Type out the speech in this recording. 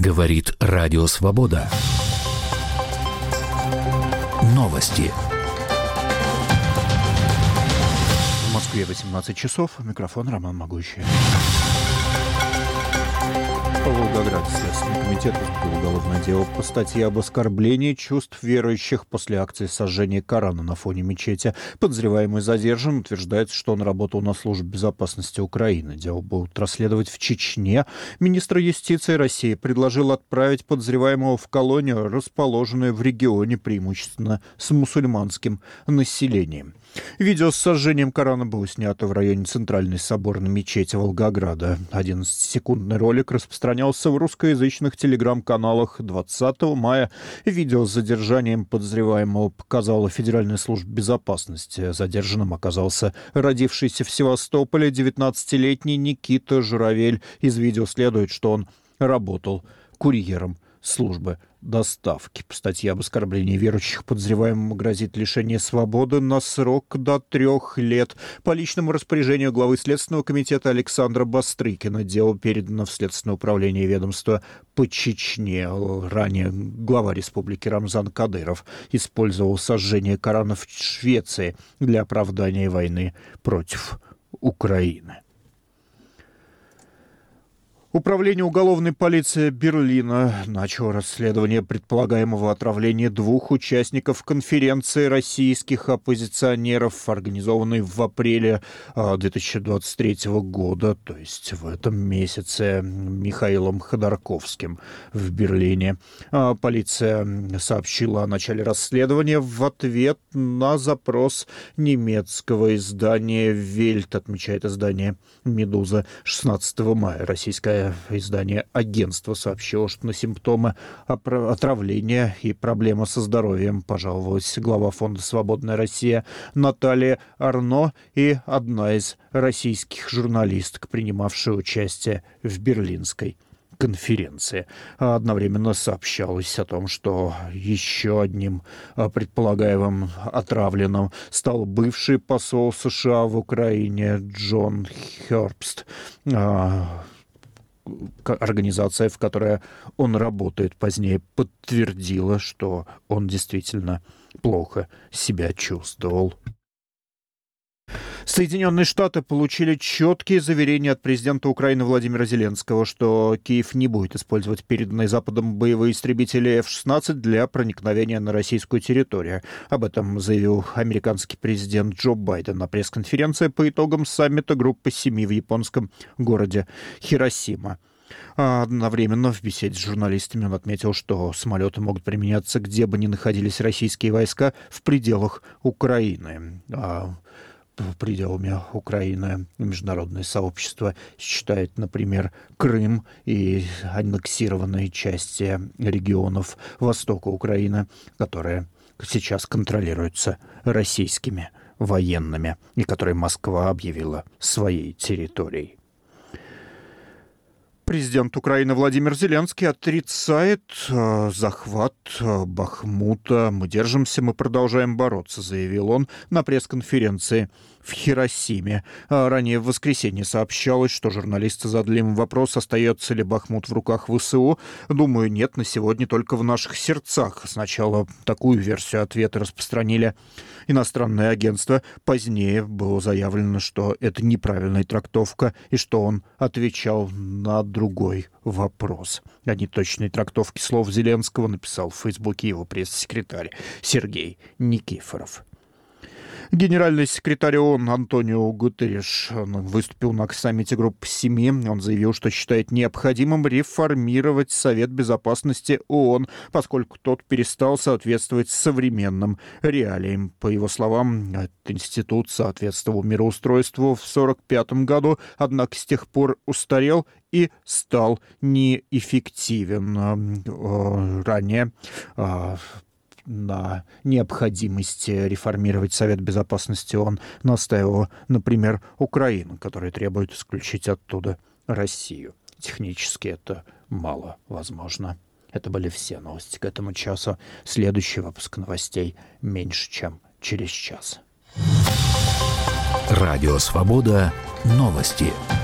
Говорит Радио Свобода. Новости. В Москве 18 часов. Микрофон Роман Могущий. По Волгограду Следственный комитет возбудил уголовное дело по статье об оскорблении чувств верующих после акции сожжения Корана на фоне мечети. Подозреваемый задержан. Утверждается, что он работал на службе безопасности Украины. Дело будут расследовать в Чечне. Министр юстиции России предложил отправить подозреваемого в колонию, расположенную в регионе преимущественно с мусульманским населением. Видео с сожжением Корана было снято в районе Центральной соборной мечети Волгограда. 11-секундный ролик распространялся в русскоязычных телеграм-каналах 20 мая. Видео с задержанием подозреваемого показала Федеральная служба безопасности. Задержанным оказался родившийся в Севастополе 19-летний Никита Журавель. Из видео следует, что он работал курьером службы доставки. По статье об оскорблении верующих подозреваемому грозит лишение свободы на срок до 3 лет. По личному распоряжению главы Следственного комитета Александра Бастрыкина дело передано в Следственное управление ведомства по Чечне. Ранее глава республики Рамзан Кадыров использовал сожжение Корана в Швеции для оправдания войны против Украины. Управление уголовной полиции Берлина начало расследование предполагаемого отравления 2 участников конференции российских оппозиционеров, организованной в апреле 2023 года, то есть в этом месяце, Михаилом Ходорковским в Берлине. Полиция сообщила о начале расследования в ответ на запрос немецкого издания «Вельт», отмечает издание «Медуза». 16 мая российское издание «Агентство» сообщило, что на симптомы отравления и проблемы со здоровьем пожаловалась глава фонда «Свободная Россия» Наталья Арно и одна из российских журналисток, принимавшая участие в берлинской конференции. Одновременно сообщалось о том, что еще одним предполагаемым отравленным стал бывший посол США в Украине Джон Хербст. Организация, в которой он работает, позднее подтвердила, что он действительно плохо себя чувствовал. Соединенные Штаты получили четкие заверения от президента Украины Владимира Зеленского, что Киев не будет использовать переданные Западом боевые истребители F-16 для проникновения на российскую территорию. Об этом заявил американский президент Джо Байден на пресс-конференции по итогам саммита Группы 7 в японском городе Хиросима. Одновременно в беседе с журналистами он отметил, что самолеты могут применяться где бы ни находились российские войска в пределах Украины. Пределами Украины международное сообщество считает, например, Крым и аннексированные части регионов востока Украины, которые сейчас контролируются российскими военными и которые Москва объявила своей территорией. Президент Украины Владимир Зеленский отрицает захват Бахмута. «Мы держимся, мы продолжаем бороться», заявил он на пресс-конференции в Хиросиме. Ранее в воскресенье сообщалось, что журналисты задали им вопрос, остается ли Бахмут в руках ВСУ. «Думаю, нет, на сегодня только в наших сердцах». Сначала такую версию ответа распространили иностранное агентство. Позднее было заявлено, что это неправильная трактовка и что он отвечал на другой вопрос. О неточной трактовке слов Зеленского написал в Фейсбуке его пресс-секретарь Сергей Никифоров. Генеральный секретарь ООН Антонио Гутерриш выступил на саммите Группы 7. Он заявил, что считает необходимым реформировать Совет Безопасности ООН, поскольку тот перестал соответствовать современным реалиям. По его словам, этот институт соответствовал мироустройству в 1945 году, однако с тех пор устарел и стал неэффективен. Ранее на необходимости реформировать Совет Безопасности ООН настаивала, например, Украина, которая требует исключить оттуда Россию. Технически это мало возможно. Это были все новости к этому часу. Следующий выпуск новостей меньше, чем через час. Радио Свобода. Новости.